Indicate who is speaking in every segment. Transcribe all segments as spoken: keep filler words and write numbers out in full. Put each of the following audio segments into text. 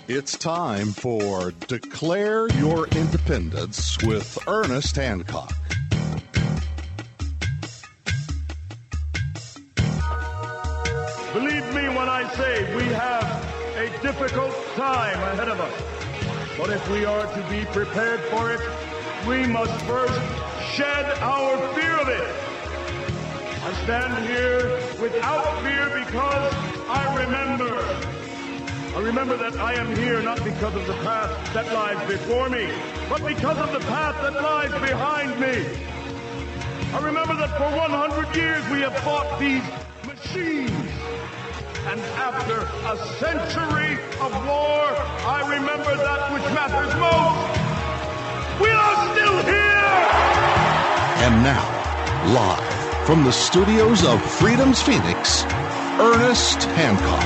Speaker 1: It's time for Declare Your Independence with Ernest Hancock.
Speaker 2: Believe me when I say we have a difficult time ahead of us. But if we are to be prepared for it, we must first shed our fear of it. I stand here without fear because I remember. I remember that I am here not because of the path that lies before me, but because of the path that lies behind me. I remember that for one hundred years we have fought these machines. And after a century of war, I remember that which matters most. We are still here!
Speaker 1: And now, live from the studios of Freedom's Phoenix, Ernest Hancock.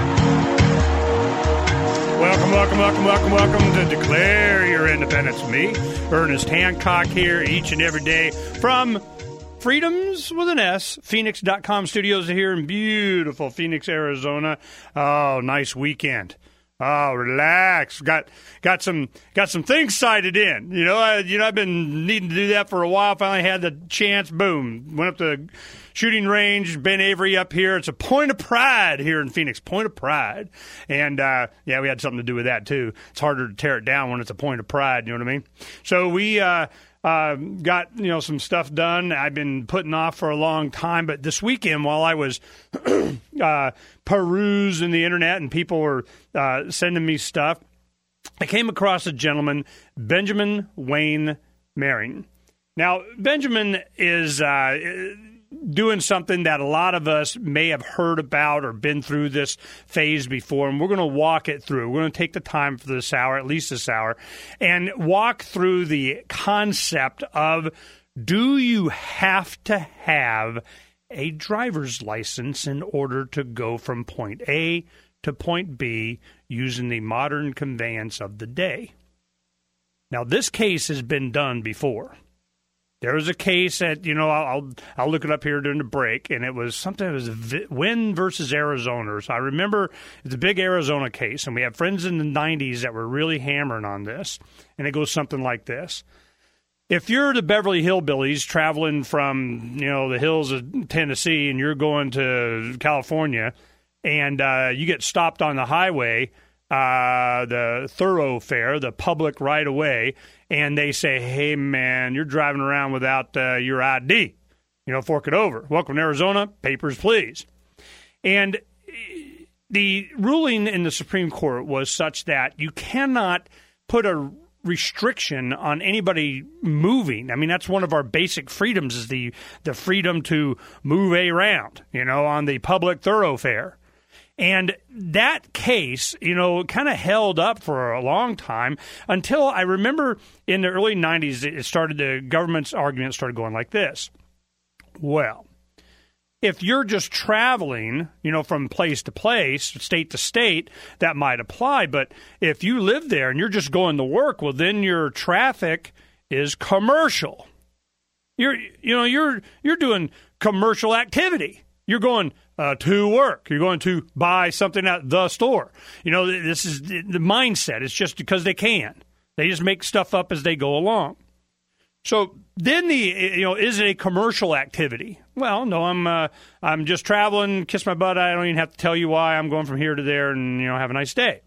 Speaker 3: Welcome, welcome, welcome, welcome, welcome to Declare Your Independence. Me, Ernest Hancock, here each and every day from Freedoms with an S, Phoenix dot com studios here in beautiful Phoenix, Arizona. Oh, nice weekend. Oh, relax. Got got some got some things sighted in. You know, I, you know, I've been needing to do that for a while. Finally had the chance. Boom. Went up to the shooting range. Ben Avery up here. It's a point of pride here in Phoenix. Point of pride. And uh, yeah, we had something to do with that too. It's harder to tear it down when it's a point of pride. You know what I mean? So we. Uh, Uh, got, you know, some stuff done I've been putting off for a long time. But this weekend, while I was uh, perusing the internet and people were uh, sending me stuff, I came across a gentleman, Benjamin Wayne Mering. Now, Benjamin is uh, doing something that a lot of us may have heard about or been through this phase before, and we're going to walk it through. We're going to take the time for this hour, at least this hour, and walk through the concept of, do you have to have a driver's license in order to go from point A to point B using the modern conveyance of the day? Now, this case has been done before. There was a case that, you know, I'll I'll look it up here during the break, and it was something that was Wynn versus Arizona. So I remember it's a big Arizona case, and we had friends in the nineties that were really hammering on this, and it goes something like this. If you're the Beverly Hillbillies traveling from, you know, the hills of Tennessee, and you're going to California, and uh, you get stopped on the highway, uh, the thoroughfare, the public right-of-way, and they say, hey, man, you're driving around without uh, your I D. You know, fork it over. Welcome to Arizona. Papers, please. And the ruling in the Supreme Court was such that you cannot put a restriction on anybody moving. I mean, that's one of our basic freedoms, is the, the freedom to move around, you know, on the public thoroughfare. And that case, you know, kind of held up for a long time until I remember in the early nineties, it started, the government's argument started going like this. Well, if you're just traveling, you know, from place to place, state to state, that might apply. But if you live there and you're just going to work, well, then your traffic is commercial. You're, you know, you're you're doing commercial activity. You're going uh, to work. You're going to buy something at the store. You know, this is the mindset. It's just because they can. They just make stuff up as they go along. So then the, you know, is it a commercial activity? Well, no, I'm uh, I'm just traveling, kiss my butt. I don't even have to tell you why. I'm going from here to there and, you know, have a nice day.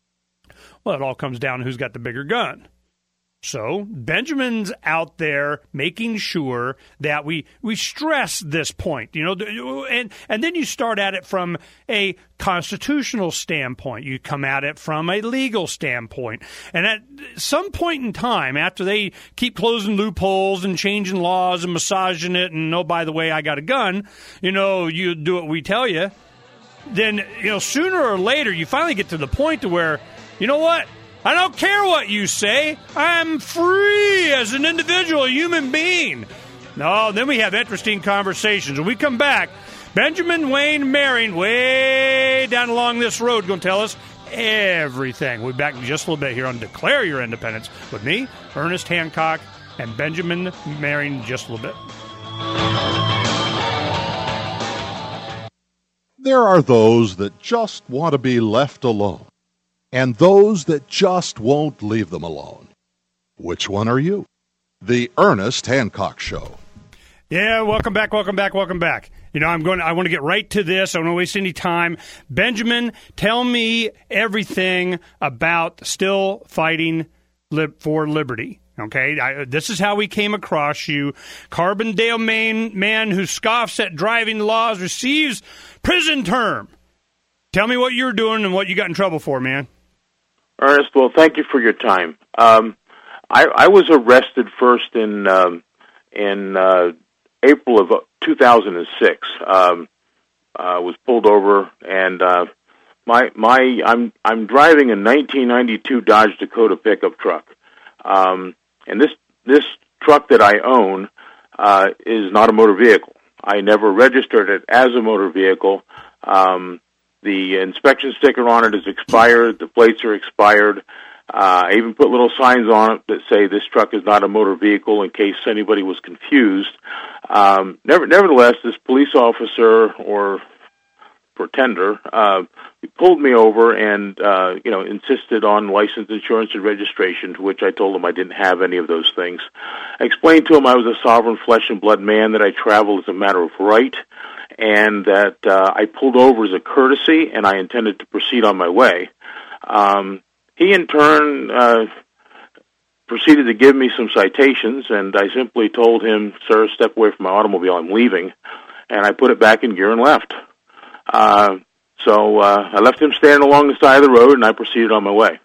Speaker 3: Well, it all comes down to who's got the bigger gun. So Benjamin's out there making sure that we, we stress this point, you know, and, and then you start at it from a constitutional standpoint. You come at it from a legal standpoint. And at some point in time, after they keep closing loopholes and changing laws and massaging it, and, oh, by the way, I got a gun, you know, you do what we tell you, then, you know, sooner or later, you finally get to the point to where, you know what? I don't care what you say. I'm free as an individual, a human being. No, then we have interesting conversations. When we come back, Benjamin Wayne Mering, way down along this road, going to tell us everything. We'll be back in just a little bit here on Declare Your Independence with me, Ernest Hancock, and Benjamin Mering, just a little bit.
Speaker 1: There are those that just want to be left alone. and those that just won't leave them alone. Which one are you? The Ernest Hancock Show.
Speaker 3: Yeah, welcome back, welcome back, welcome back. You know, I'm going. I want to get right to this. I don't want to waste any time. Benjamin, tell me everything about still fighting lib- for liberty. Okay, I, this is how we came across you. Carbondale, Maine man who scoffs at driving laws receives prison term. Tell me what you're doing and what you got in trouble for, man.
Speaker 4: Ernest, well, thank you for your time. Um, I, I was arrested first in um, in uh, April of two thousand six. Um, uh, was pulled over, and uh, my my I'm I'm driving a nineteen ninety-two Dodge Dakota pickup truck, um, and this this truck that I own uh, is not a motor vehicle. I never registered it as a motor vehicle. Um, the inspection sticker on it is expired. The plates are expired. Uh, I even put little signs on it that say this truck is not a motor vehicle in case anybody was confused. Um, never, nevertheless, this police officer or pretender uh, pulled me over and uh, you know insisted on license, insurance, and registration, to which I told him I didn't have any of those things. I explained to him I was a sovereign flesh and blood man, that I traveled as a matter of right, and that uh, I pulled over as a courtesy, and I intended to proceed on my way. Um, He, in turn, uh, proceeded to give me some citations, and I simply told him, sir, step away from my automobile, I'm leaving, and I put it back in gear and left. Uh, so uh, I left him standing along the side of the road, and I proceeded on my way.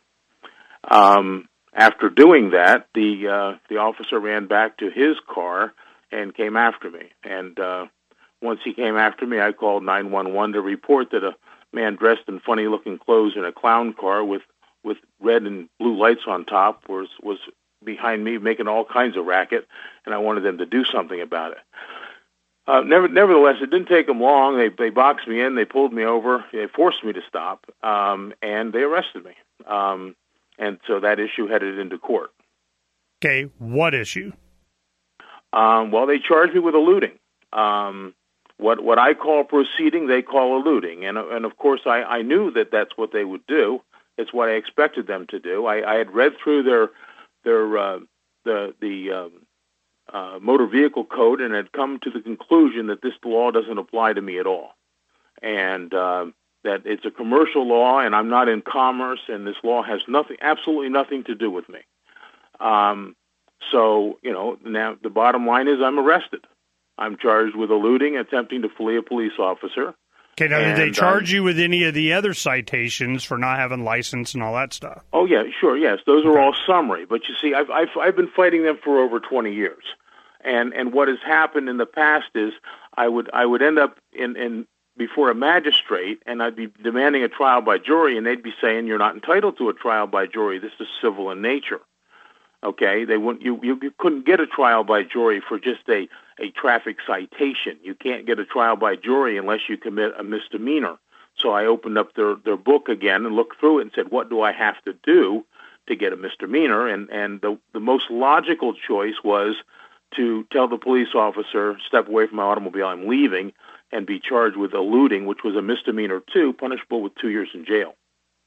Speaker 4: Um, after doing that, the uh, the officer ran back to his car and came after me. And uh, once he came after me, I called nine one one to report that a man dressed in funny-looking clothes in a clown car with with red and blue lights on top was was behind me making all kinds of racket, and I wanted them to do something about it. Uh, never, nevertheless, it didn't take them long. They they boxed me in, they pulled me over, they forced me to stop, um, and they arrested me. Um, and so that issue headed into court.
Speaker 3: Okay, what issue?
Speaker 4: Um, well, they charged me with eluding. Um, what what I call proceeding, they call eluding. And, and of course, I, I knew that that's what they would do. It's what I expected them to do. I, I had read through their their uh, the the um, uh, motor vehicle code and had come to the conclusion that this law doesn't apply to me at all, and uh, that it's a commercial law, and I'm not in commerce, and this law has nothing, absolutely nothing to do with me. Um, so you know, now the bottom line is I'm arrested. I'm charged with eluding, attempting to flee a police officer.
Speaker 3: Okay, now,
Speaker 4: and,
Speaker 3: did they charge
Speaker 4: um,
Speaker 3: you with any of the other citations for not having license and all that stuff?
Speaker 4: Oh, yeah, sure, yes. Those are all summary. But you see, I've, I've, I've been fighting them for over twenty years. And and what has happened in the past is I would I would end up in, in before a magistrate, and I'd be demanding a trial by jury, and they'd be saying, you're not entitled to a trial by jury. This is civil in nature. Okay, they wouldn't. You, you you couldn't get a trial by jury for just a, a traffic citation. You can't get a trial by jury unless you commit a misdemeanor. So I opened up their, their book again and looked through it and said, what do I have to do to get a misdemeanor? And and the the most logical choice was to tell the police officer, step away from my automobile, I'm leaving, and be charged with eluding, which was a misdemeanor too, punishable with two years in jail.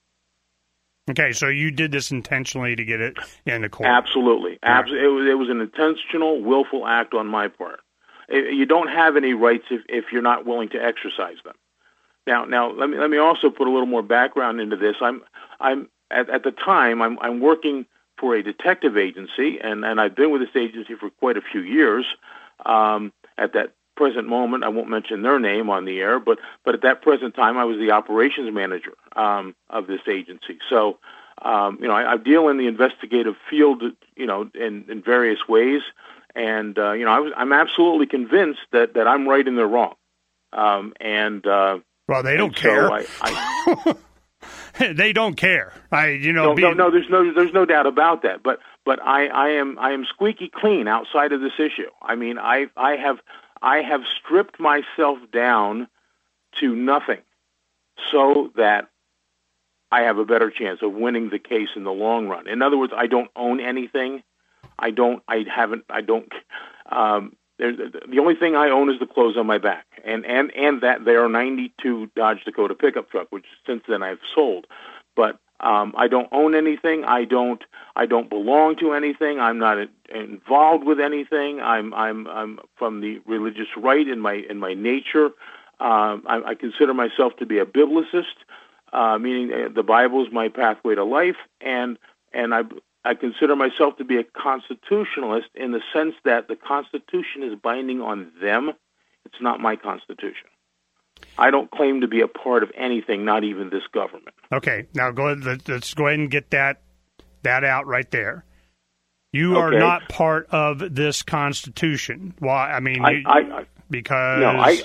Speaker 3: Okay, so you did this intentionally to get it into court.
Speaker 4: Absolutely. Abs- it, was, it was an intentional, willful act on my part. It, you don't have any rights if, if you're not willing to exercise them. Now, now let me let me also put a little more background into this. I'm I'm at, at the time I'm I'm working for a detective agency, and, and I've been with this agency for quite a few years. Um, at that present moment, I won't mention their name on the air, but but at that present time, I was the operations manager um, of this agency. So, um, you know, I, I deal in the investigative field, you know, in, in various ways, and uh, you know, I was, I'm absolutely convinced that, that I'm right and they're wrong. Um, and uh,
Speaker 3: well, they don't
Speaker 4: so
Speaker 3: care.
Speaker 4: I, I,
Speaker 3: they don't care. I, you know,
Speaker 4: no,
Speaker 3: being...
Speaker 4: no, no, there's no, there's no doubt about that. But but I, I am I am squeaky clean outside of this issue. I mean, I I have. I have stripped myself down to nothing so that I have a better chance of winning the case in the long run. In other words, I don't own anything. I don't, I haven't, I don't, um, the only thing I own is the clothes on my back. And, and, and that they are ninety-two Dodge Dakota pickup truck, which since then I've sold. But Um, I don't own anything. I don't. I don't belong to anything. I'm not in, involved with anything. I'm. I'm. I'm from the religious right in my in my nature. Um, I, I consider myself to be a biblicist, uh, meaning the Bible is my pathway to life, and and I. I consider myself to be a constitutionalist in the sense that the Constitution is binding on them. It's not my Constitution. I don't claim to be a part of anything, not even this government.
Speaker 3: Okay, now go ahead, let's go ahead and get that that out right there. You
Speaker 4: okay.
Speaker 3: are not part of this Constitution. Why? I mean,
Speaker 4: I,
Speaker 3: you,
Speaker 4: I, I,
Speaker 3: because
Speaker 4: no, I,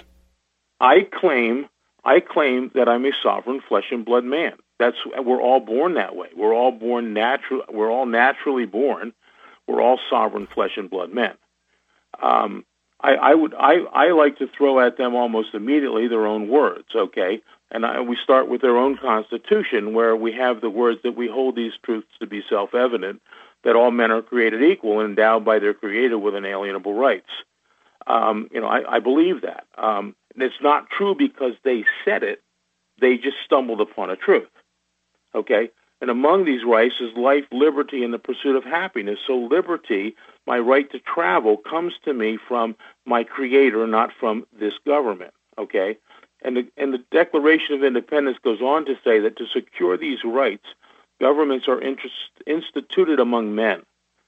Speaker 4: I claim, I claim that I'm a sovereign flesh and blood man. That's we're all born that way. We're all born natural. We're all naturally born. We're all sovereign flesh and blood men. Um, I, I would. I, I like to throw at them almost immediately their own words. Okay, and I, we start with their own Constitution, where we have the words that we hold these truths to be self-evident, that all men are created equal and endowed by their Creator with inalienable rights. Um, you know, I, I believe that. Um, and it's not true because they said it. They just stumbled upon a truth. Okay? And among these rights is life, liberty, and the pursuit of happiness. So liberty, my right to travel, comes to me from my Creator, not from this government. Okay? And the, and the Declaration of Independence goes on to say that to secure these rights, governments are interest, instituted among men,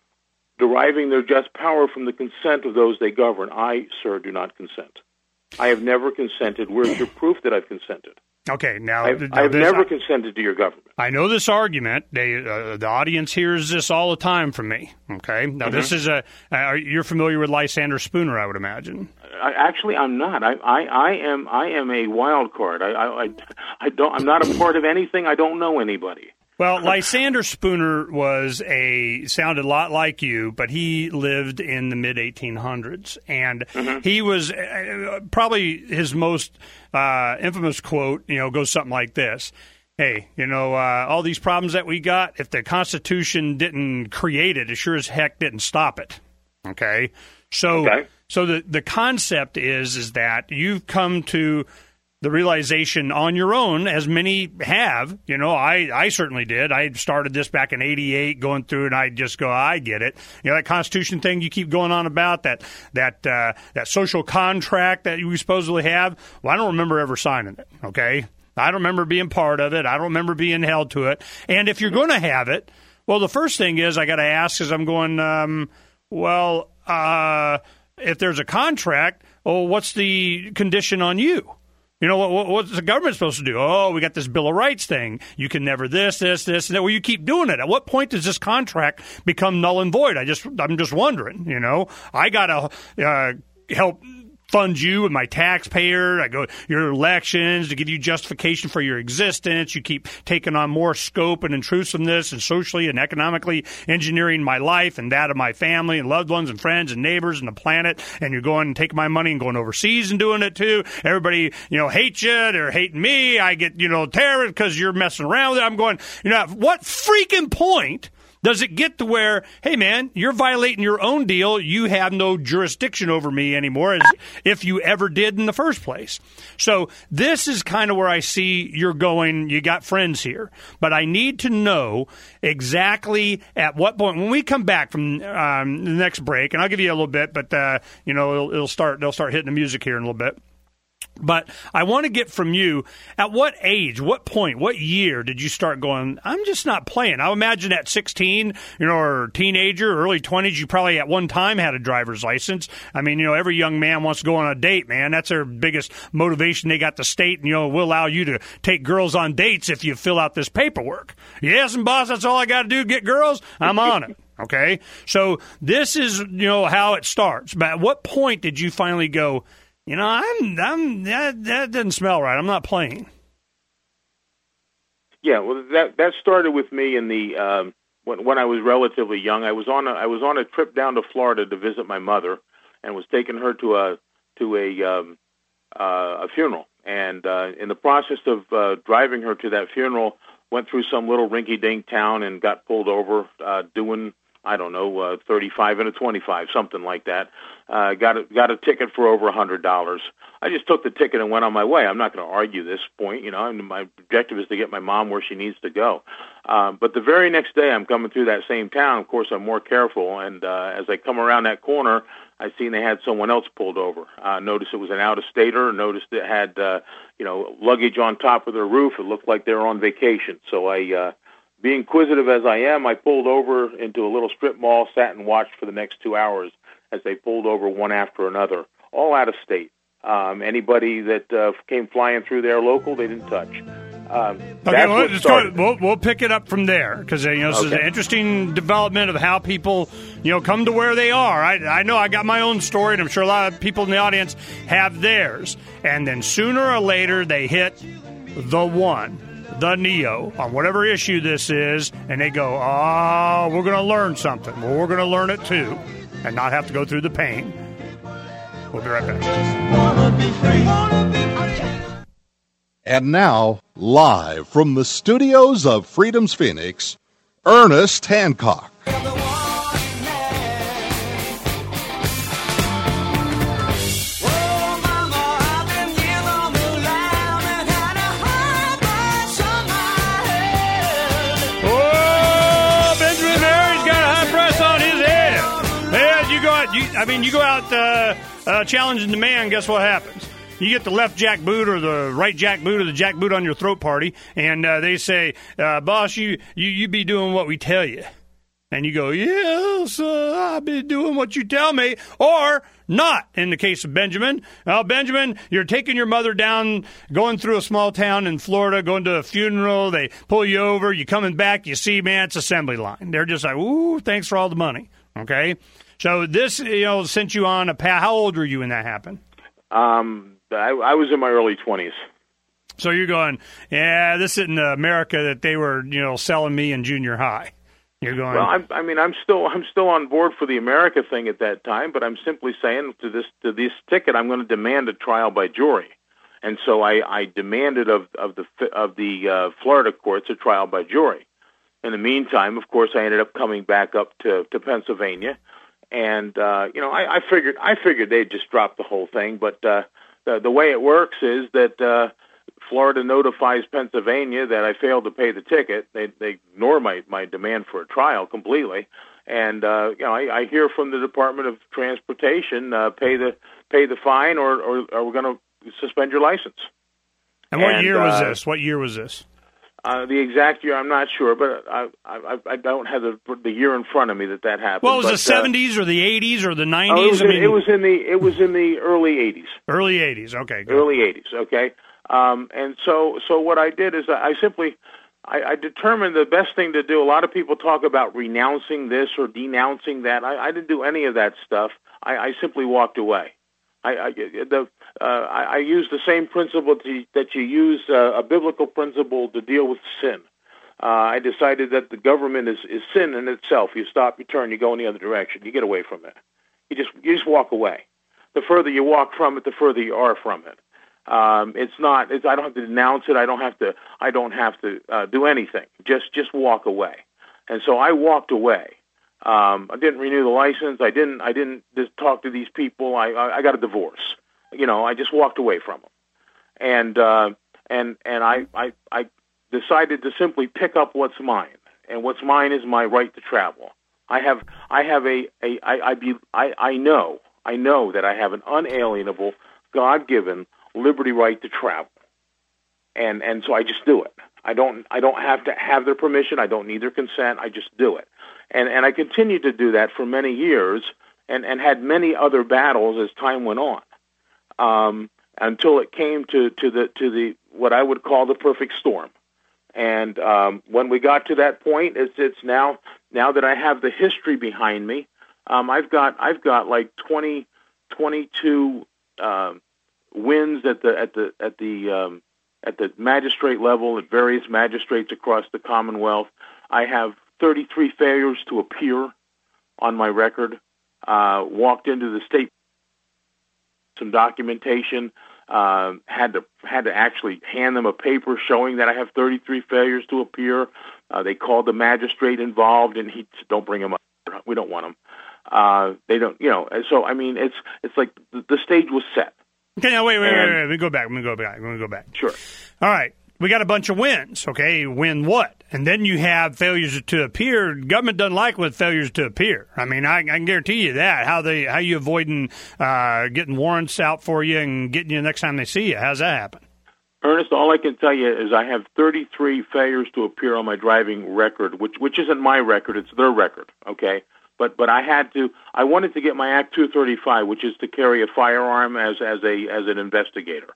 Speaker 4: deriving their just power from the consent of those they govern. I, sir, do not consent. I have never consented. Where's your proof that I've consented?
Speaker 3: Okay, now
Speaker 4: I've,
Speaker 3: now
Speaker 4: I've
Speaker 3: this,
Speaker 4: never
Speaker 3: I,
Speaker 4: consented to your government.
Speaker 3: I know this argument. They, uh, the audience hears this all the time from me. Okay, now mm-hmm. this is a. Uh, you're familiar with Lysander Spooner, I would imagine.
Speaker 4: I, actually, I'm not. I, I, I am. I am a wild card. I, I, I don't. I'm not a part of anything. I don't know anybody.
Speaker 3: Well, Lysander Spooner was a sounded a lot like you, but he lived in the mid eighteen hundreds, and mm-hmm. he was uh, probably his most uh, infamous quote. You know, goes something like this: "Hey, you know, uh, all these problems that we got, if the Constitution didn't create it, it sure as heck didn't stop it." Okay, so
Speaker 4: okay.
Speaker 3: so the the concept is is that you've come to the realization on your own, as many have. You know, I, I certainly did. I started this back in eighty-eight, going through, and I just go, I get it. You know, that Constitution thing you keep going on about, that that uh, that social contract that you supposedly have, well, I don't remember ever signing it, okay? I don't remember being part of it. I don't remember being held to it. And if you're going to have it, well, the first thing is I got to ask is I'm going, um, well, uh, if there's a contract, well, what's the condition on you? You know, what, what's the government supposed to do? Oh, we got this Bill of Rights thing. You can never this, this, this, and that. Well, you keep doing it. At what point does this contract become null and void? I just, I'm just wondering, you know. I got to uh, help fund you with my taxpayer. I go your elections to give you justification for your existence. You keep taking on more scope and intrusiveness and socially and economically engineering my life and that of my family and loved ones and friends and neighbors and the planet. And you're going and taking my money and going overseas and doing it too. Everybody, you know, hates you. They're hating me. I get, you know, terrored because you're messing around with it. I'm going, you know, at what freaking point does it get to where, hey, man, you're violating your own deal. You have no jurisdiction over me anymore, as if you ever did in the first place. So this is kind of where I see you're going. You got friends here. But I need to know exactly at what point. When we come back from um, the next break, and I'll give you a little bit, but, uh, you know, it'll, it'll start. They'll start hitting the music here in a little bit. But I want to get from you, at what age, what point, what year did you start going, I'm just not playing? I imagine at sixteen, you know, or teenager, early twenties, you probably at one time had a driver's license. I mean, you know, every young man wants to go on a date, man. That's their biggest motivation. They got the state, and, you know, will allow you to take girls on dates if you fill out this paperwork. Yes, and boss, that's all I got to do, get girls? I'm on it. Okay? So this is, you know, how it starts. But at what point did you finally go, you know, I'm, I'm, that, that doesn't smell right. I'm not playing.
Speaker 4: Yeah, well, that that started with me in the um, when when I was relatively young. I was on a, I was on a trip down to Florida to visit my mother, and was taking her to a to a um, uh, a funeral. And uh, in the process of uh, driving her to that funeral, went through some little rinky-dink town and got pulled over uh, doing I don't know, uh, thirty-five and a twenty-five, something like that. Uh, got a, got a ticket for over one hundred dollars. I just took the ticket and went on my way. I'm not going to argue this point. You know, my objective is to get my mom where she needs to go. Um, but the very next day, I'm coming through that same town. Of course, I'm more careful. And uh, as I come around that corner, I seen they had someone else pulled over. Uh, noticed it was an out-of-stater. Noticed it had, uh, you know, luggage on top of their roof. It looked like they were on vacation. So I, uh, being inquisitive as I am, I pulled over into a little strip mall, sat and watched for the next two hours as they pulled over one after another, all out of state. Um, anybody that uh, came flying through there local, they didn't touch. Um,
Speaker 3: okay, well, let's go, we'll, we'll pick it up from there because you know, this okay. is an interesting development of how people you know come to where they are. I, I know I got my own story, and I'm sure a lot of people in the audience have theirs. And then sooner or later, they hit the one. The Neo, on whatever issue this is, and they go, oh, we're going to learn something. Well, we're going to learn it too, and not have to go through the pain. We'll be right back.
Speaker 1: And now, live from the studios of Freedom's Phoenix, Ernest Hancock.
Speaker 3: I mean, you go out uh, uh, challenging the man, guess what happens? You get the left jack boot or the right jack boot or the jack boot on your throat party, and uh, they say, uh, boss, you, you you be doing what we tell you. And you go, yes, uh, I'll be doing what you tell me, or not, in the case of Benjamin. Well, Benjamin, you're taking your mother down, going through a small town in Florida, going to a funeral, they pull you over, you coming back, you see, man, it's assembly line. They're just like, ooh, thanks for all the money, okay? So this, you know, sent you on a path. How old were you when that happened?
Speaker 4: Um, I, I was in my early twenties.
Speaker 3: So you're going, yeah, this isn't America that they were, you know, selling me in junior high. You're going.
Speaker 4: Well, I'm, I mean, I'm still, I'm still on board for the America thing at that time, but I'm simply saying to this, to this ticket, I'm going to demand a trial by jury, and so I, I demanded of, of the, of the uh, Florida courts a trial by jury. In the meantime, of course, I ended up coming back up to, to Pennsylvania. And, uh, you know, I, I figured I figured they'd just drop the whole thing. But uh, the, the way it works is that uh, Florida notifies Pennsylvania that I failed to pay the ticket. They, they ignore my, my demand for a trial completely. And, uh, you know, I, I hear from the Department of Transportation, uh, pay the pay the fine or, or, or we're going to suspend your license.
Speaker 3: And what and, year was uh, this? What year was this?
Speaker 4: Uh, the exact year, I'm not sure, but I I, I don't have the the year in front of me that that happened.
Speaker 3: Well, was
Speaker 4: but,
Speaker 3: the seventies uh, or the eighties or the nineties?
Speaker 4: Oh, it, was
Speaker 3: I
Speaker 4: in,
Speaker 3: mean,
Speaker 4: it was in the it was in the early eighties.
Speaker 3: Early eighties, okay. Good.
Speaker 4: Early eighties, okay. Um, and so so what I did is I simply I, I determined the best thing to do. A lot of people talk about renouncing this or denouncing that. I, I didn't do any of that stuff. I, I simply walked away. I, I the uh, I, I used the same principle to, that you use uh, a biblical principle to deal with sin. Uh, I decided that the government is, is sin in itself. You stop, you turn, you go in the other direction. You get away from it. You just you just walk away. The further you walk from it, the further you are from it. Um, it's not. It's, I don't have to denounce it. I don't have to. I don't have to uh, do anything. Just just walk away. And so I walked away. Um, I didn't renew the license. I didn't. I didn't just talk to these people. I I, I got a divorce. You know, I just walked away from them. And uh, and and I I I. decided to simply pick up what's mine, and what's mine is my right to travel. I have, I have a, a I, I, be, I, I know, I know that I have an unalienable, God-given liberty right to travel, and and so I just do it. I don't, I don't have to have their permission. I don't need their consent. I just do it, and and I continued to do that for many years, and and had many other battles as time went on, um, until it came to to the to the what I would call the perfect storm. And um, when we got to that point, it's it's now now that I have the history behind me, um, I've got I've got like twenty, twenty-two uh, wins at the at the at the um, at the magistrate level at various magistrates across the Commonwealth. I have thirty-three failures to appear on my record. Uh, walked into the state, some documentation. Uh, had to had to actually hand them a paper showing that I have thirty-three failures to appear. Uh, they called the magistrate involved, and he said, "Don't bring him up. don't we don't want them. Uh, they don't, you know. So I mean, it's it's like the, the stage was set.
Speaker 3: Okay, now wait, wait,
Speaker 4: and,
Speaker 3: wait, wait. Let me go back. Let me go back. Let me go back.
Speaker 4: Sure.
Speaker 3: All right. We got a bunch of wins, okay? Win what? And then you have failures to appear. Government doesn't like with failures to appear. I mean, I, I can guarantee you that. How they, how you avoiding uh, getting warrants out for you and getting you next time they see you? How's that happen?
Speaker 4: Ernest, all I can tell you is I have thirty-three failures to appear on my driving record, which which isn't my record; it's their record. Okay, but but I had to. I wanted to get my Act two thirty-five, which is to carry a firearm as as a as an investigator,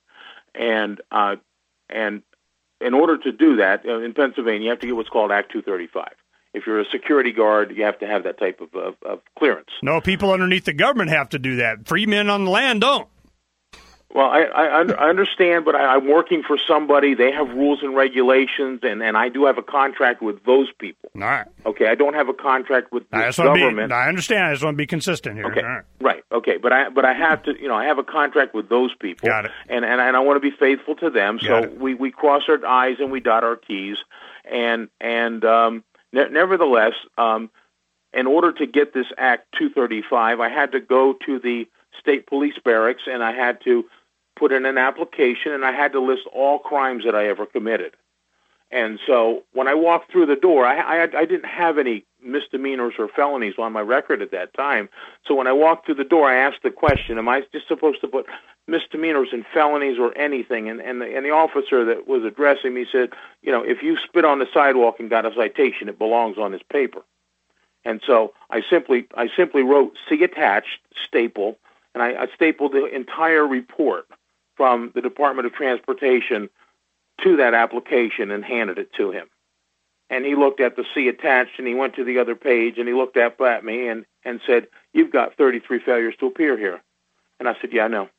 Speaker 4: and uh, and. In order to do that, uh, in Pennsylvania, you have to get what's called Act two thirty-five. If you're a security guard, you have to have that type of, of, of clearance.
Speaker 3: No, people underneath the government have to do that. Free men on the land don't.
Speaker 4: Well, I, I, I understand, but I, I'm working for somebody. They have rules and regulations, and, and I do have a contract with those people.
Speaker 3: All right.
Speaker 4: Okay, I don't have a contract with the government.
Speaker 3: Be, I understand. I just want to be consistent here.
Speaker 4: Okay,
Speaker 3: All right.
Speaker 4: right. Okay, but I but I have to, you know, I have a contract with those people.
Speaker 3: Got it.
Speaker 4: And and, and I want to be faithful to them.
Speaker 3: Got
Speaker 4: so
Speaker 3: it.
Speaker 4: we, we cross our I's and we dot our T's, and and um, ne- nevertheless, um, in order to get this Act two thirty-five, I had to go to the state police barracks, and I had to put in an application, and I had to list all crimes that I ever committed. And so when I walked through the door, I, I, I didn't have any misdemeanors or felonies on my record at that time. So when I walked through the door, I asked the question, am I just supposed to put misdemeanors and felonies or anything? And, and, the, and the officer that was addressing me said, you know, if you spit on the sidewalk and got a citation, it belongs on this paper. And so I simply I simply wrote, see attached, staple, and I, I stapled the entire report from the Department of Transportation to that application and handed it to him. And he looked at the C attached, and he went to the other page, and he looked up at me and, and said, you've got thirty-three failures to appear here. And I said, yeah, I know.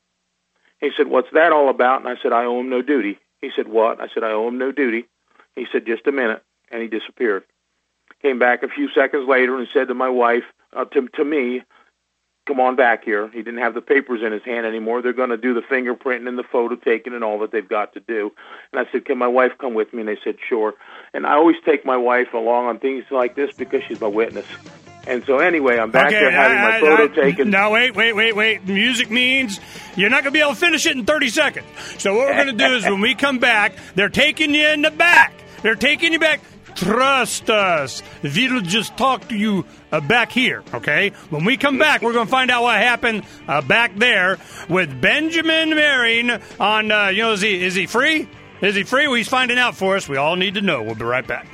Speaker 4: He said, what's that all about? And I said, I owe him no duty. He said, what? I said, I owe him no duty. He said, just a minute. And he disappeared. Came back a few seconds later and said to my wife, uh, to, to me, come on back here. He didn't have the papers in his hand anymore. They're going to do the fingerprinting and the photo taking and all that they've got to do. And I said, can my wife come with me? And they said, sure. And I always take my wife along on things like this because she's my witness. And so anyway, I'm back
Speaker 3: okay,
Speaker 4: there having
Speaker 3: I,
Speaker 4: my photo
Speaker 3: I, I,
Speaker 4: taken.
Speaker 3: Now, wait, wait, wait, wait. Music means you're not going to be able to finish it in thirty seconds. So what we're going to do is when we come back, they're taking you in the back. They're taking you back. Trust us. We'll just talk to you uh, back here, okay? When we come back, we're going to find out what happened uh, back there with Benjamin Mering on, uh, you know, is he, is he free? Is he free? Well, he's finding out for us. We all need to know. We'll be right back.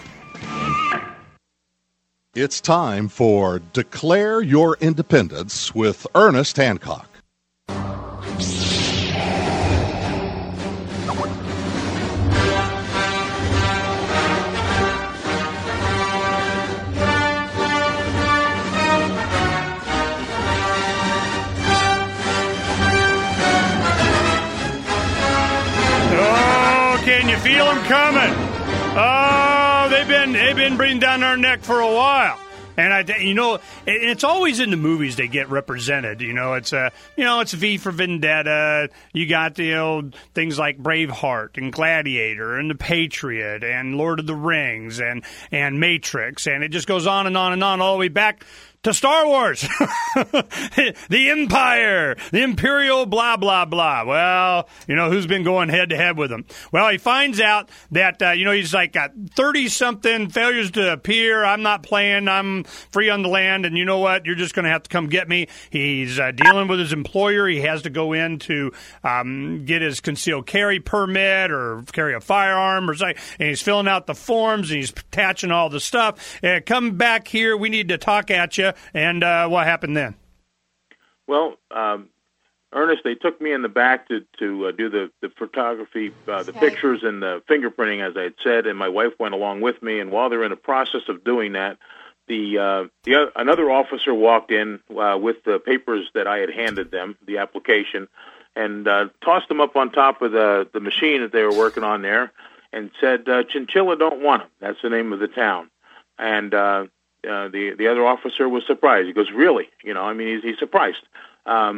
Speaker 1: It's time for Declare Your Independence with Ernest Hancock.
Speaker 3: Can you feel them coming? Oh, they've been they've been breathing down our neck for a while. And I, you know, it's always in the movies they get represented. You know, it's a, you know, it's V for Vendetta. You got the old things like Braveheart and Gladiator and The Patriot and Lord of the Rings and and Matrix, and it just goes on and on and on all the way back to Star Wars, the Empire, the Imperial blah, blah, blah. Well, you know, who's been going head-to-head with him? Well, he finds out that, uh, you know, he's like got thirty-something failures to appear. I'm not playing. I'm free on the land, and you know what? You're just going to have to come get me. He's uh, dealing with his employer. He has to go in to um, get his concealed carry permit or carry a firearm or something, and he's filling out the forms, and he's attaching all the stuff. Uh, come back here. We need to talk at you. And uh, what happened then?
Speaker 4: Well, um, Ernest, they took me in the back to to uh, do the the photography, uh, the pictures, and the fingerprinting, as I had said. And my wife went along with me. And while they're in the process of doing that, the uh, the uh, another officer walked in uh, with the papers that I had handed them, the application, and uh, tossed them up on top of the the machine that they were working on there, and said, uh, "Chinchilla don't want them." That's the name of the town, and. Uh, Uh, the the other officer was surprised. He goes, really? You know, I mean, he's, he's surprised. Um,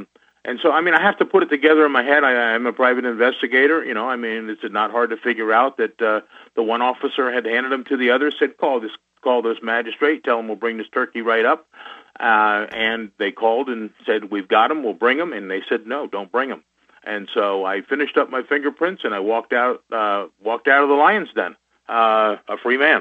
Speaker 4: And so, I mean, I have to put it together in my head. I, I'm a private investigator. You know, I mean, it's not hard to figure out that uh, the one officer had handed them to the other, said, call this call this magistrate, tell him we'll bring this turkey right up. Uh, and they called and said, we've got him, we'll bring him. And they said, no, don't bring him. And so I finished up my fingerprints, and I walked out uh, walked out of the lion's den, uh, a free man.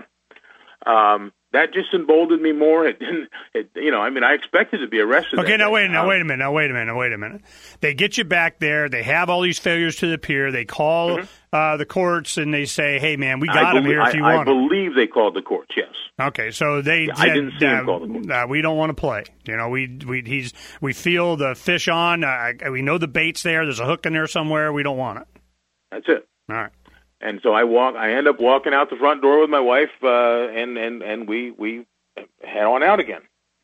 Speaker 4: Um That just emboldened me more. It didn't, it, you know, I mean, I expected to be arrested.
Speaker 3: Okay, now
Speaker 4: day.
Speaker 3: wait, now
Speaker 4: um,
Speaker 3: wait a minute, now wait a minute, now wait a minute. They get you back there. They have all these failures to the pier. They call mm-hmm. uh, the courts and they say, "Hey, man, we got
Speaker 4: I
Speaker 3: him
Speaker 4: believe,
Speaker 3: here if you
Speaker 4: I,
Speaker 3: want
Speaker 4: I
Speaker 3: him."
Speaker 4: believe they called the courts. Yes.
Speaker 3: Okay, so they
Speaker 4: yeah,
Speaker 3: said,
Speaker 4: I didn't see
Speaker 3: uh,
Speaker 4: them call the courts.
Speaker 3: Uh, we don't want to play. You know, we we he's we feel the fish on. Uh, we know the bait's there. There's a hook in there somewhere. We don't want it.
Speaker 4: That's it.
Speaker 3: All right.
Speaker 4: And so I walk. I end up walking out the front door with my wife, uh, and and and we we. head on out again,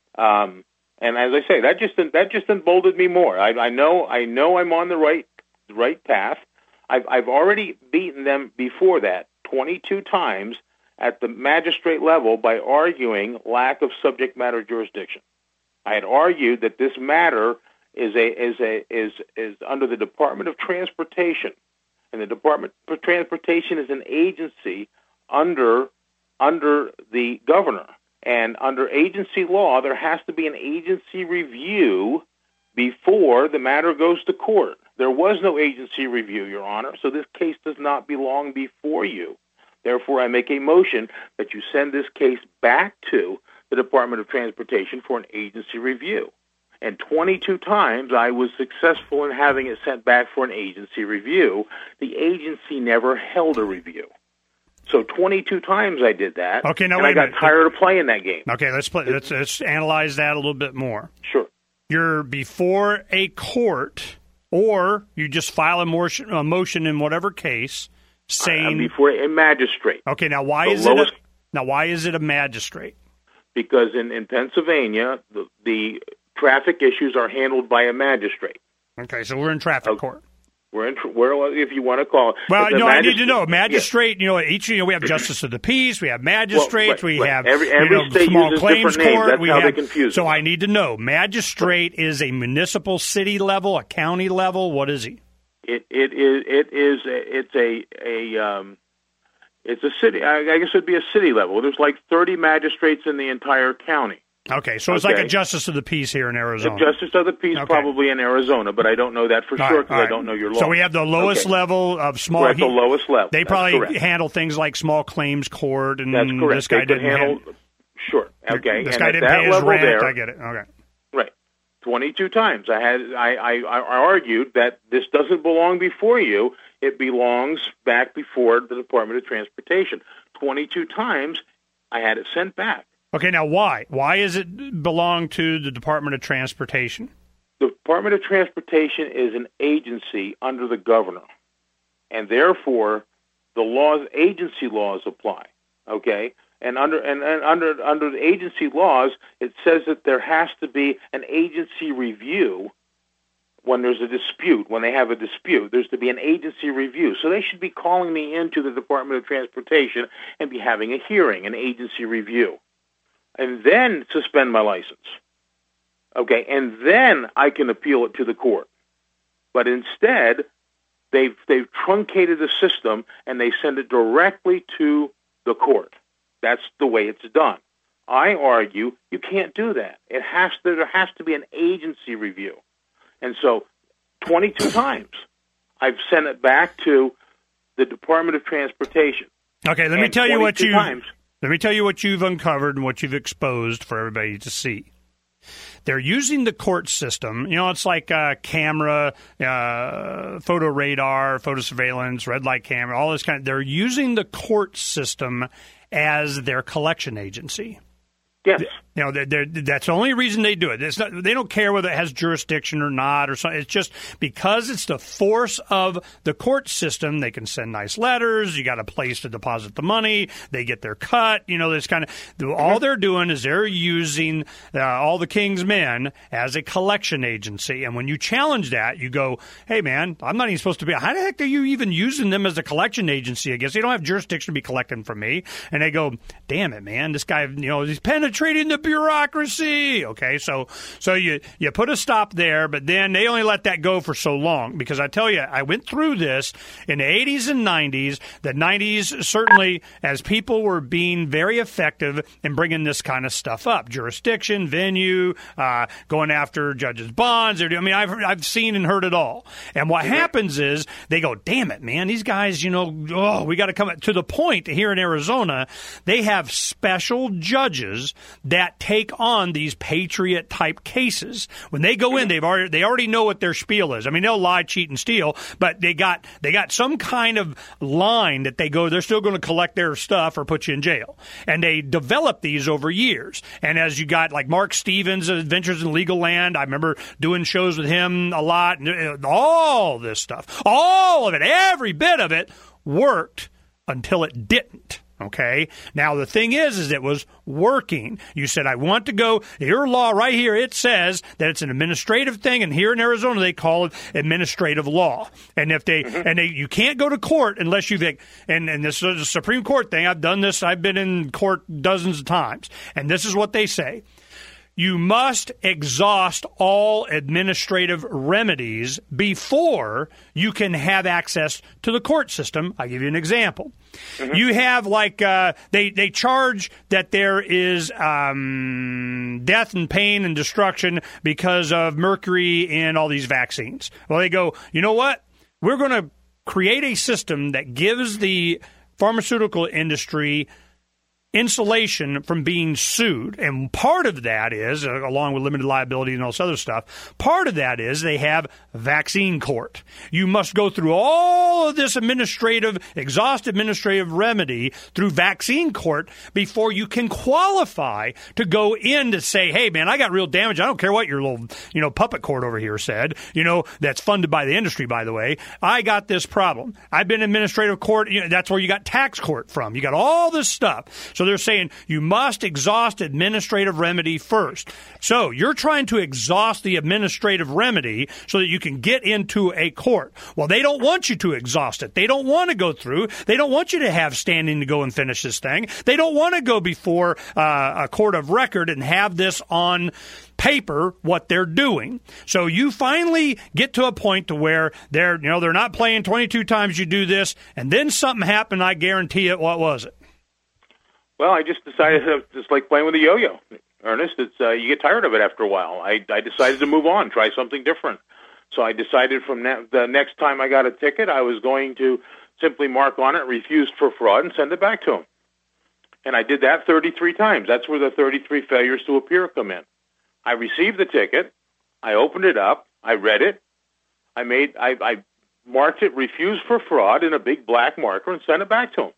Speaker 4: um, and as I say, that just that just emboldened me more. I, I know I know I'm on the right right path. I've I've already beaten them before that twenty-two times at the magistrate level by arguing lack of subject matter jurisdiction. I had argued that this matter is a is a is is under the Department of Transportation, and the Department of Transportation is an agency under under the governor. And under agency law, there has to be an agency review before the matter goes to court. There was no agency review, Your Honor, so this case does not belong before you. Therefore, I make a motion that you send this case back to the Department of Transportation for an agency review. And twenty-two times I was successful in having it sent back for an agency review. The agency never held a review. So twenty-two times I did that,
Speaker 3: okay, now
Speaker 4: and
Speaker 3: wait
Speaker 4: I got
Speaker 3: a minute.
Speaker 4: tired of playing that game.
Speaker 3: Okay, let's play, let's let's analyze that a little bit more.
Speaker 4: Sure.
Speaker 3: You're before a court, or you just file a motion, a motion in whatever case, saying
Speaker 4: I'm before a magistrate.
Speaker 3: Okay, now why
Speaker 4: the
Speaker 3: is
Speaker 4: lowest,
Speaker 3: it a, now why is it a magistrate?
Speaker 4: Because in, in Pennsylvania, the, the traffic issues are handled by a magistrate.
Speaker 3: Okay, so we're in traffic
Speaker 4: okay.
Speaker 3: court.
Speaker 4: We're in, we're, if you want to call it.
Speaker 3: Well, no, I need to know. Magistrate,
Speaker 4: yes.
Speaker 3: you know, each, you know, we have justice of the peace, we have magistrates,
Speaker 4: well, right,
Speaker 3: we
Speaker 4: right.
Speaker 3: have
Speaker 4: every, every
Speaker 3: you know,
Speaker 4: state
Speaker 3: small
Speaker 4: uses
Speaker 3: claims
Speaker 4: different
Speaker 3: court.
Speaker 4: Names. That's
Speaker 3: we
Speaker 4: how
Speaker 3: have,
Speaker 4: they confuse
Speaker 3: So
Speaker 4: it.
Speaker 3: I need to know. Magistrate is a municipal city level, a county level. What is he?
Speaker 4: It it is it is it's a a um, it's a city. I, I guess it'd be a city level. There's like thirty magistrates in the entire county.
Speaker 3: Okay, so it's
Speaker 4: okay.
Speaker 3: like a justice of the peace here in Arizona.
Speaker 4: The justice of the peace
Speaker 3: okay.
Speaker 4: probably in Arizona, but I don't know that for
Speaker 3: all
Speaker 4: sure because
Speaker 3: right, right.
Speaker 4: I don't know your law.
Speaker 3: So we have the lowest
Speaker 4: okay.
Speaker 3: level of small.
Speaker 4: We're at the lowest level.
Speaker 3: They
Speaker 4: That's
Speaker 3: probably
Speaker 4: correct.
Speaker 3: handle things like small claims court, and
Speaker 4: That's correct.
Speaker 3: this guy
Speaker 4: they could
Speaker 3: didn't
Speaker 4: handle.
Speaker 3: hand,
Speaker 4: sure. Okay.
Speaker 3: This
Speaker 4: and
Speaker 3: guy
Speaker 4: at
Speaker 3: didn't
Speaker 4: that
Speaker 3: pay his
Speaker 4: level
Speaker 3: rent.
Speaker 4: there,
Speaker 3: I get it. Okay.
Speaker 4: Right. Twenty-two times I had I, I I argued that this doesn't belong before you. It belongs back before the Department of Transportation. Twenty-two times I had it sent back.
Speaker 3: Okay, now why? Why does it belong to the Department of Transportation?
Speaker 4: The Department of Transportation is an agency under the governor, and therefore the laws, agency laws apply. Okay, and under and, and under under the agency laws, it says that there has to be an agency review when there's a dispute. When they have a dispute, there's to be an agency review. So they should be calling me into the Department of Transportation and be having a hearing, an agency review, and then suspend my license. Okay, and then I can appeal it to the court. But instead, they've they've truncated the system and they send it directly to the court. That's the way it's done. I argue you can't do that. It has to, there has to be an agency review. And so twenty-two times I've sent it back to the Department of Transportation.
Speaker 3: Okay, let me tell you what you
Speaker 4: times,
Speaker 3: let me tell you what you've uncovered and what you've exposed for everybody to see. They're using the court system. You know, it's like uh, camera, uh, photo radar, photo surveillance, red light camera, all this kind of. They're using the court system as their collection agency.
Speaker 4: Yes.
Speaker 3: You know, they're, they're, that's the only reason they do it. It's not, they don't care whether it has jurisdiction or not or something. It's just because it's the force of the court system, they can send nice letters. You got a place to deposit the money. They get their cut. You know, this kind of all they're doing is they're using uh, all the king's men as a collection agency. And when you challenge that, you go, hey, man, I'm not even supposed to be. How the heck are you even using them as a collection agency? I guess they don't have jurisdiction to be collecting from me. And they go, damn it, man, this guy, you know, he's paying penetrating the bureaucracy. Okay, so so you, you put a stop there, but then they only let that go for so long because I tell you, I went through this in the eighties and nineties. The nineties, certainly, as people were being very effective in bringing this kind of stuff up. Jurisdiction, venue, uh, going after judges' bonds. I mean, I've, I've seen and heard it all. And what happens is they go, damn it, man, these guys, you know, oh, we got to come to the point here in Arizona, they have special judges that take on these patriot-type cases. When they go in, they've already, they already know what their spiel is. I mean, they'll lie, cheat, and steal, but they got they got some kind of line that they go, they're still going to collect their stuff or put you in jail. And they develop these over years. And as you got like Mark Stevens, Adventures in Legal Land, I remember doing shows with him a lot, and all this stuff, all of it, every bit of it worked until it didn't. Okay. Now, the thing is, is it was working. You said, I want to go. Your law right here, it says that it's an administrative thing. And here in Arizona, they call it administrative law. And if they, mm-hmm. and they, you can't go to court unless you've, and, and this is a Supreme Court thing. I've done this. I've been in court dozens of times. And this is what they say. You must exhaust all administrative remedies before you can have access to the court system. I'll give you an example. Mm-hmm. You have like uh, they they charge that there is um, death and pain and destruction because of mercury in all these vaccines. Well, they go, you know what? We're going to create a system that gives the pharmaceutical industry insulation from being sued. And part of that is, uh, along with limited liability and all this other stuff, part of that is they have vaccine court. You must go through all of this administrative, exhaust administrative remedy through vaccine court before you can qualify to go in to say, hey, man, I got real damage. I don't care what your little, you know, puppet court over here said, you know, that's funded by the industry, by the way. I got this problem. I've been in administrative court. You know, that's where you got tax court from. You got all this stuff. So So they're saying you must exhaust administrative remedy first. So you're trying to exhaust the administrative remedy so that you can get into a court. Well, they don't want you to exhaust it. They don't want to go through. They don't want you to have standing to go and finish this thing. They don't want to go before uh, a court of record and have this on paper what they're doing. So you finally get to a point to where they're, you know, they're not playing twenty-two times you do this, and then something happened, I guarantee it. What was it?
Speaker 4: Well, I just decided to, just like playing with a yo-yo, Ernest. It's uh, you get tired of it after a while. I, I decided to move on, try something different. So I decided from ne- the next time I got a ticket, I was going to simply mark on it, refused for fraud, and send it back to them. And I did that thirty-three times. That's where the thirty-three failures to appear come in. I received the ticket. I opened it up. I read it. I made I, I marked it refused for fraud in a big black marker and sent it back to them.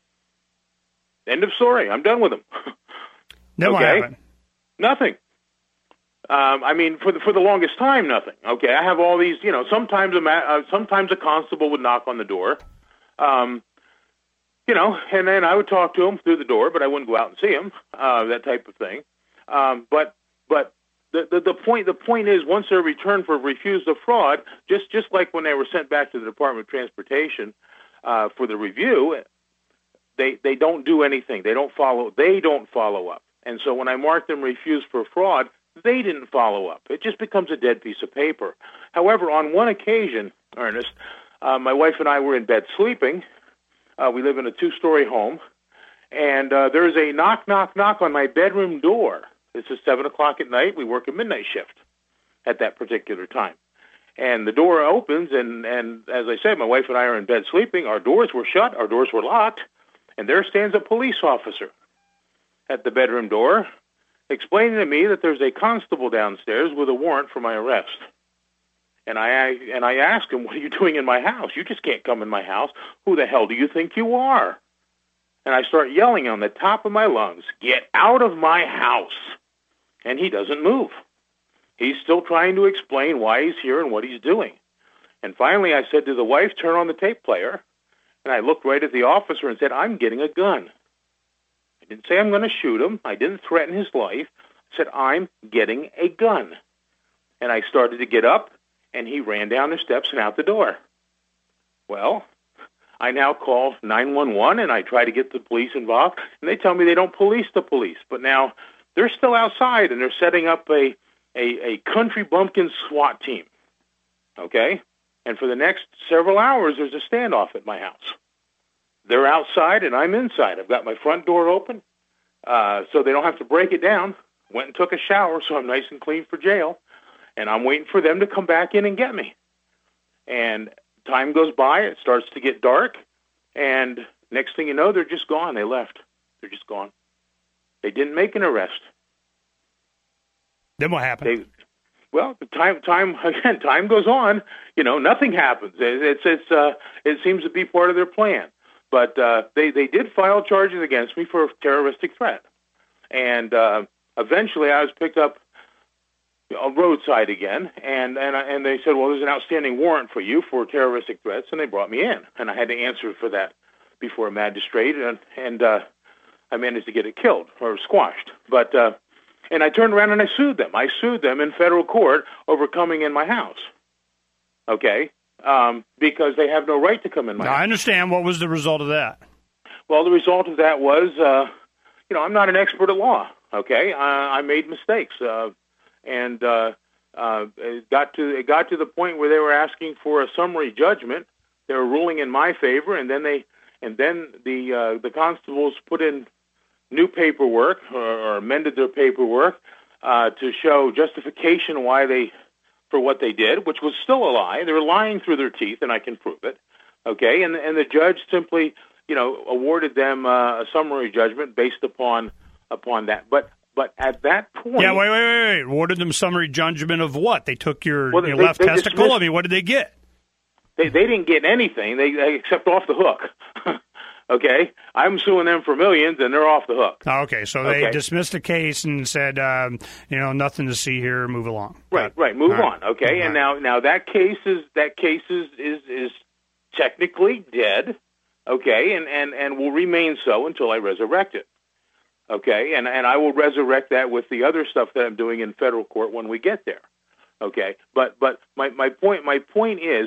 Speaker 4: End of story. I'm done with them.
Speaker 3: No,
Speaker 4: okay?
Speaker 3: I haven't.
Speaker 4: Nothing. Um, I mean, for the for the longest time, nothing. Okay, I have all these. You know, sometimes a ma- uh, sometimes a constable would knock on the door. Um, you know, and then I would talk to him through the door, but I wouldn't go out and see him. Uh, that type of thing. Um, but but the, the the point the point is, once they're returned for refused of fraud, just just like when they were sent back to the Department of Transportation uh, for the review. They they don't do anything. They don't follow. They don't follow up. And so when I marked them refused for fraud, they didn't follow up. It just becomes a dead piece of paper. However, on one occasion, Ernest, uh, my wife and I were in bed sleeping. Uh, we live in a two-story home, and uh, there's a knock, knock, knock on my bedroom door. This is seven o'clock at night. We work a midnight shift at that particular time. And the door opens, and, and as I said, my wife and I are in bed sleeping. Our doors were shut. Our doors were locked. And there stands a police officer at the bedroom door explaining to me that there's a constable downstairs with a warrant for my arrest. And I and I ask him, what are you doing in my house? You just can't come in my house. Who the hell do you think you are? And I start yelling on the top of my lungs, get out of my house. And he doesn't move. He's still trying to explain why he's here and what he's doing. And finally I said to the wife, turn on the tape player. And I looked right at the officer and said, I'm getting a gun. I didn't say I'm going to shoot him. I didn't threaten his life. I said, I'm getting a gun. And I started to get up, and he ran down the steps and out the door. Well, I now call nine one one, and I try to get the police involved, and they tell me they don't police the police. But now they're still outside, and they're setting up a, a, a country bumpkin SWAT team, okay? And for the next several hours, there's a standoff at my house. They're outside, and I'm inside. I've got my front door open, uh, so they don't have to break it down. Went and took a shower, so I'm nice and clean for jail, and I'm waiting for them to come back in and get me. And time goes by, it starts to get dark, and next thing you know, they're just gone. They left. They're just gone. They didn't make an arrest.
Speaker 3: Then what happened?
Speaker 4: They, well, time, time again. Time goes on. You know, nothing happens. It, it's, it's, uh, it seems to be part of their plan. But uh, they, they did file charges against me for a terroristic threat, and uh, eventually I was picked up a roadside again, and and and they said, well, there's an outstanding warrant for you for terroristic threats, and they brought me in, and I had to answer for that before a magistrate, and and uh, I managed to get it killed or squashed. But uh, and I turned around and I sued them. I sued them in federal court over coming in my house. Okay, um, because they have no right to come in my
Speaker 3: now,
Speaker 4: house.
Speaker 3: I understand. What was the result of that?
Speaker 4: Well, the result of that was, uh, you know, I'm not an expert at law. Okay, I, I made mistakes. Uh, And uh, uh, it got to it got to the point where they were asking for a summary judgment. They were ruling in my favor, and then they and then the uh, the constables put in new paperwork or, or amended their paperwork uh, to show justification why they for what they did, which was still a lie. They were lying through their teeth, and I can prove it. Okay, and and the judge simply, you know, awarded them uh, a summary judgment based upon upon that, but. But at that point...
Speaker 3: Yeah, wait, wait, wait, wait. Awarded them summary judgment of what? They took your,
Speaker 4: well,
Speaker 3: your
Speaker 4: they,
Speaker 3: left
Speaker 4: they
Speaker 3: testicle?
Speaker 4: dismissed,
Speaker 3: I mean, what did they get?
Speaker 4: They they didn't get anything, they, they except off the hook. Okay? I'm suing them for millions, and they're off the hook.
Speaker 3: Oh, okay, so they
Speaker 4: okay.
Speaker 3: dismissed the case and said, um, you know, nothing to see here, move along.
Speaker 4: Right, right, move
Speaker 3: All
Speaker 4: on,
Speaker 3: right.
Speaker 4: okay?
Speaker 3: All
Speaker 4: and
Speaker 3: right.
Speaker 4: now now that case is that case is, is, is technically dead, okay, and, and, and will remain so until I resurrect it. Okay, and and I will resurrect that with the other stuff that I'm doing in federal court when we get there. Okay, but but my, my point my point is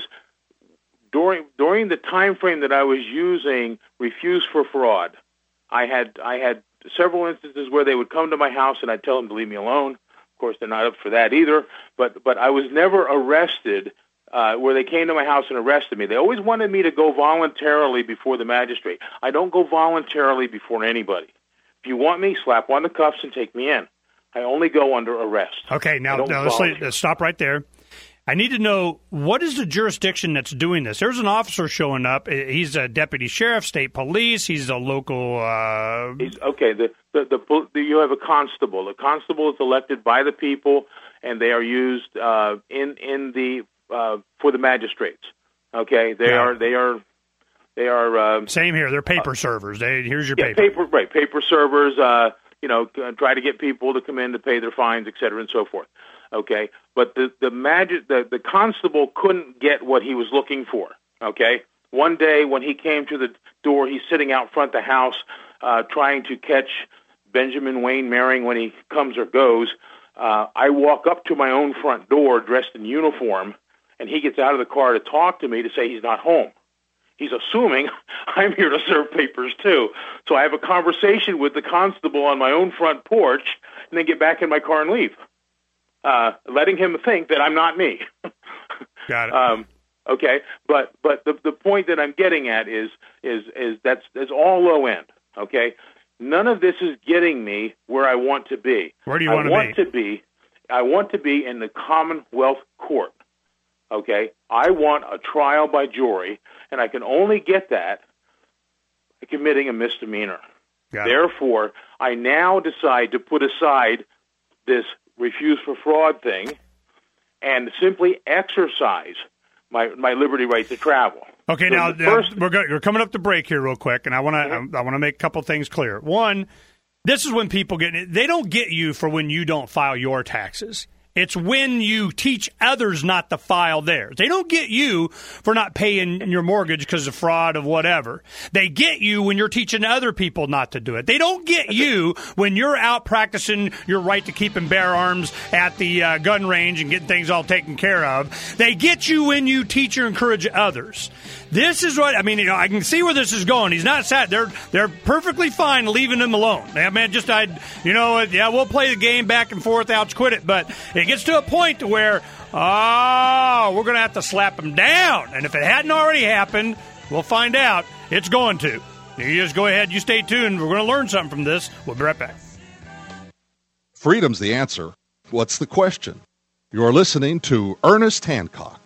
Speaker 4: during during the time frame that I was using Refuse for Fraud, I had I had several instances where they would come to my house and I'd tell them to leave me alone. Of course, they're not up for that either. But but I was never arrested uh, where they came to my house and arrested me. They always wanted me to go voluntarily before the magistrate. I don't go voluntarily before anybody. If you want me, slap on the cuffs and take me in. I only go under arrest.
Speaker 3: Okay, now, now let's, let's stop right there. I need to know, what is the jurisdiction that's doing this? There's an officer showing up. He's a deputy sheriff, state police. He's a local... Uh...
Speaker 4: He's, okay, the, the, the, the, you have a constable. The constable is elected by the people, and they are used uh, in in the uh, for the magistrates. Okay, they
Speaker 3: yeah.
Speaker 4: are they are... They are uh,
Speaker 3: same here. They're paper uh, servers. They here's your
Speaker 4: yeah,
Speaker 3: paper.
Speaker 4: paper. Right, paper servers. Uh, you know, try to get people to come in to pay their fines, et cetera, and so forth. Okay, but the the magic, the the constable couldn't get what he was looking for. Okay, one day when he came to the door, he's sitting out front of the house, uh, trying to catch Benjamin Wayne Merring when he comes or goes. Uh, I walk up to my own front door, dressed in uniform, and he gets out of the car to talk to me to say he's not home. He's assuming I'm here to serve papers, too. So I have a conversation with the constable on my own front porch and then get back in my car and leave, uh, letting him think that I'm not me.
Speaker 3: Got it.
Speaker 4: Um, okay, but but the the point that I'm getting at is is is that's, that's all low end, okay? None of this is getting me where I want to be.
Speaker 3: Where do you
Speaker 4: I
Speaker 3: want,
Speaker 4: want
Speaker 3: to
Speaker 4: be? to be? I want to be in the Commonwealth Court. Okay, I want a trial by jury, and I can only get that by committing a misdemeanor.
Speaker 3: Got
Speaker 4: Therefore, it. I now decide to put aside this Refuse for Fraud thing and simply exercise my my liberty right to travel.
Speaker 3: Okay,
Speaker 4: so
Speaker 3: now,
Speaker 4: first,
Speaker 3: now we're, go, we're coming up to break here real quick, and I want to mm-hmm. I, I want to make a couple things clear. One, this is when people get they don't get you for when you don't file your taxes. It's when you teach others not to file theirs. They don't get you for not paying your mortgage because of fraud or whatever. They get you when you're teaching other people not to do it. They don't get you when you're out practicing your right to keep and bear arms at the uh, gun range and getting things all taken care of. They get you when you teach or encourage others. This is what I mean. You know, I can see where this is going. He's not sad. They're they're perfectly fine leaving him alone. I mean, just I, you know, yeah, we'll play the game back and forth, ouch, quit it. But it gets to a point to where, oh, we're going to have to slap him down. And if it hadn't already happened, we'll find out. It's going to. You just go ahead. You stay tuned. We're going to learn something from this. We'll be right back.
Speaker 1: Freedom's the answer. What's the question? You're listening to Ernest Hancock.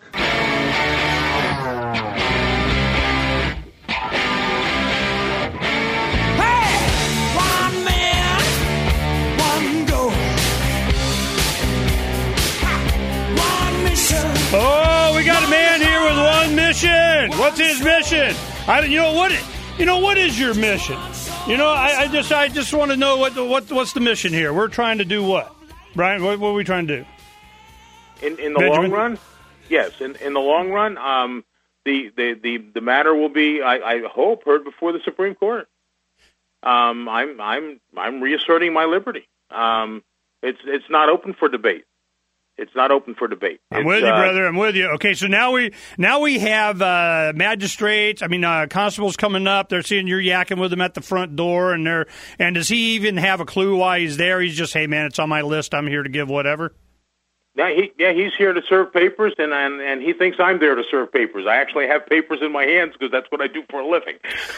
Speaker 3: Oh, we got a man here with one mission. What's his mission? I, you know what? You know what is your mission? You know, I, I just, I just want to know what, what, what's the mission here? We're trying to do what, Brian? What, what are we trying to do?
Speaker 4: In, in the
Speaker 3: Benjamin?
Speaker 4: long run, yes. In, in the long run, um, the, the, the, the matter will be, I, I hope, heard before the Supreme Court. Um, I'm, I'm, I'm reasserting my liberty. Um, it's, it's not open for debate. It's not open for debate.
Speaker 3: I'm
Speaker 4: it's,
Speaker 3: with you,
Speaker 4: uh,
Speaker 3: brother. I'm with you. Okay, so now we now we have uh, magistrates. I mean, uh, constables coming up. They're seeing you're yakking with them at the front door, and they're and does he even have a clue why he's there? He's just, hey, man, it's on my list. I'm here to give whatever.
Speaker 4: Yeah, he, yeah, he's here to serve papers, and, and and he thinks I'm there to serve papers. I actually have papers in my hands because that's what I do for a living.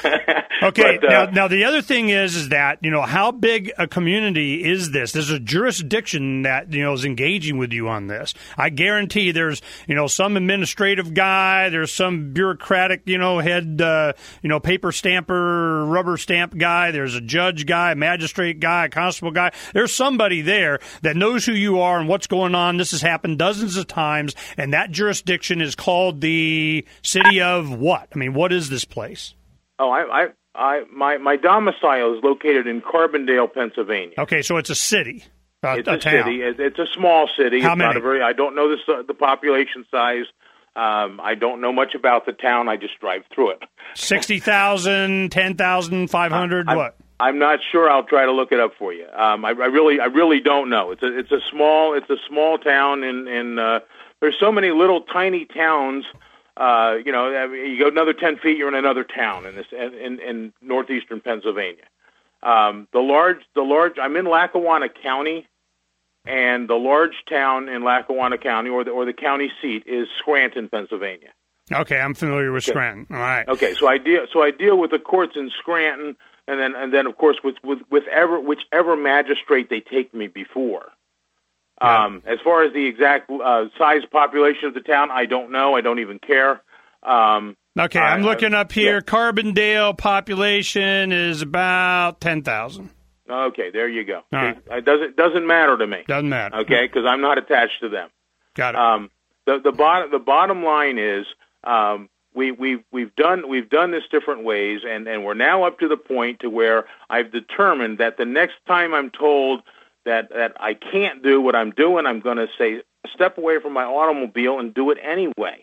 Speaker 3: Okay,
Speaker 4: but, uh,
Speaker 3: now, now the other thing is, is that, you know, how big a community is this? There's a jurisdiction that, you know, is engaging with you on this. I guarantee there's, you know, some administrative guy, there's some bureaucratic, you know, head, uh, you know, paper stamper, rubber stamp guy, there's a judge guy, a magistrate guy, a constable guy. There's somebody there that knows who you are and what's going on. This has happened dozens of times, and that jurisdiction is called the city of what? I mean, what is this place?
Speaker 4: Oh, I, I, I my my domicile is located in Carbondale, Pennsylvania.
Speaker 3: Okay, so it's a city. Uh,
Speaker 4: it's
Speaker 3: a,
Speaker 4: a,
Speaker 3: town.
Speaker 4: city. It, it's a small city.
Speaker 3: How
Speaker 4: it's
Speaker 3: many?
Speaker 4: Not a very. I don't know this, uh, the population size. Um, I don't know much about the town. I just drive through it.
Speaker 3: Sixty thousand, ten thousand, five hundred. What?
Speaker 4: I'm not sure. I'll try to look it up for you. Um, I, I really, I really don't know. It's a, it's a small, it's a small town, and in, in, uh, there's so many little tiny towns. Uh, you know, you go another ten feet, you're in another town in this, in, in northeastern Pennsylvania. Um, the large, the large. I'm in Lackawanna County, and the large town in Lackawanna County, or the or the county seat, is Scranton, Pennsylvania.
Speaker 3: Okay, I'm familiar with
Speaker 4: okay.
Speaker 3: Scranton. All right.
Speaker 4: Okay, so I deal, so I deal with the courts in Scranton. And then, and then, of course, with with with ever, whichever magistrate they take me before.
Speaker 3: Yeah.
Speaker 4: Um, as far as the exact uh, size population of the town, I don't know. I don't even care. Um,
Speaker 3: okay, I'm
Speaker 4: I,
Speaker 3: looking up here.
Speaker 4: Yeah.
Speaker 3: Carbondale population is about ten thousand.
Speaker 4: Okay, there you go.
Speaker 3: All right.
Speaker 4: It doesn't doesn't matter to me.
Speaker 3: Doesn't matter.
Speaker 4: Okay, because I'm not attached to them.
Speaker 3: Got it.
Speaker 4: Um, the the bottom the bottom line is. Um, We, we've we've done we've done this different ways, and, and we're now up to the point to where I've determined that the next time I'm told that, that I can't do what I'm doing, I'm going to say step away from my automobile and do it anyway.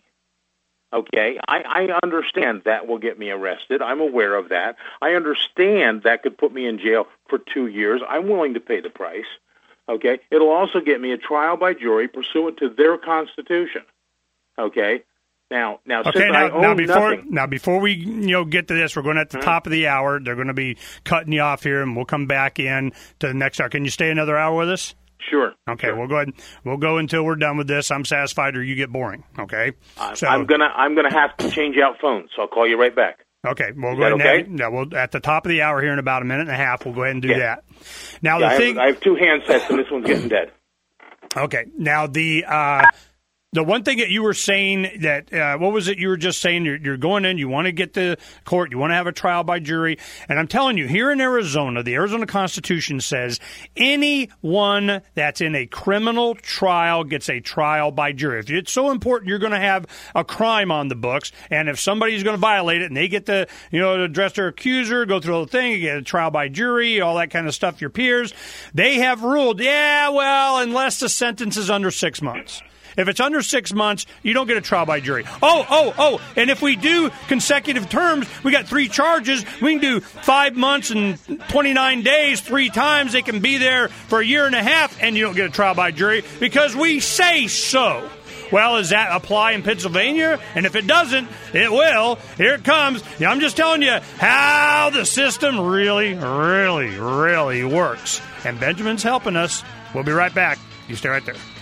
Speaker 4: Okay, I, I understand that will get me arrested. I'm aware of that. I understand that could put me in jail for two years. I'm willing to pay the price. Okay, it'll also get me a trial by jury pursuant to their constitution. Okay. Now, now,
Speaker 3: okay,
Speaker 4: since
Speaker 3: now,
Speaker 4: I own
Speaker 3: now before
Speaker 4: nothing,
Speaker 3: now before we you know get to this, we're going at the top of the hour. They're going to be cutting you off here, and we'll come back in to the next hour. Can you stay another hour with us?
Speaker 4: Sure.
Speaker 3: Okay,
Speaker 4: sure.
Speaker 3: we'll go ahead. We'll go until we're done with this. I'm satisfied, or you get boring. Okay.
Speaker 4: I,
Speaker 3: so,
Speaker 4: I'm gonna I'm gonna have to change out phones, so I'll call you right back.
Speaker 3: Okay, we'll
Speaker 4: Is
Speaker 3: go ahead.
Speaker 4: that okay?
Speaker 3: And have, yeah, we'll at the top of the hour here in about a minute and a half. We'll go ahead and do
Speaker 4: Yeah.
Speaker 3: that. Now
Speaker 4: Yeah,
Speaker 3: the
Speaker 4: I,
Speaker 3: thing.
Speaker 4: have, I have two handsets, and this one's getting dead.
Speaker 3: Okay, now the. Uh, the one thing that you were saying that, uh, what was it you were just saying? You're, you're going in, you want to get to court, you want to have a trial by jury. And I'm telling you, here in Arizona, the Arizona Constitution says anyone that's in a criminal trial gets a trial by jury. If it's so important, you're going to have a crime on the books. And if somebody's going to violate it and they get to, you know, address their accuser, go through the whole thing, you get a trial by jury, all that kind of stuff, your peers, they have ruled, yeah, well, unless the sentence is under six months. If it's under six months, you don't get a trial by jury. Oh, oh, oh, and if we do consecutive terms, we got three charges. We can do five months and twenty-nine days three times. They can be there for a year and a half, and you don't get a trial by jury because we say so. Well, does that apply in Pennsylvania? And if it doesn't, it will. Here it comes. Yeah, I'm just telling you how the system really, really, really works. And Benjamin's helping us. We'll be right back. You stay right there.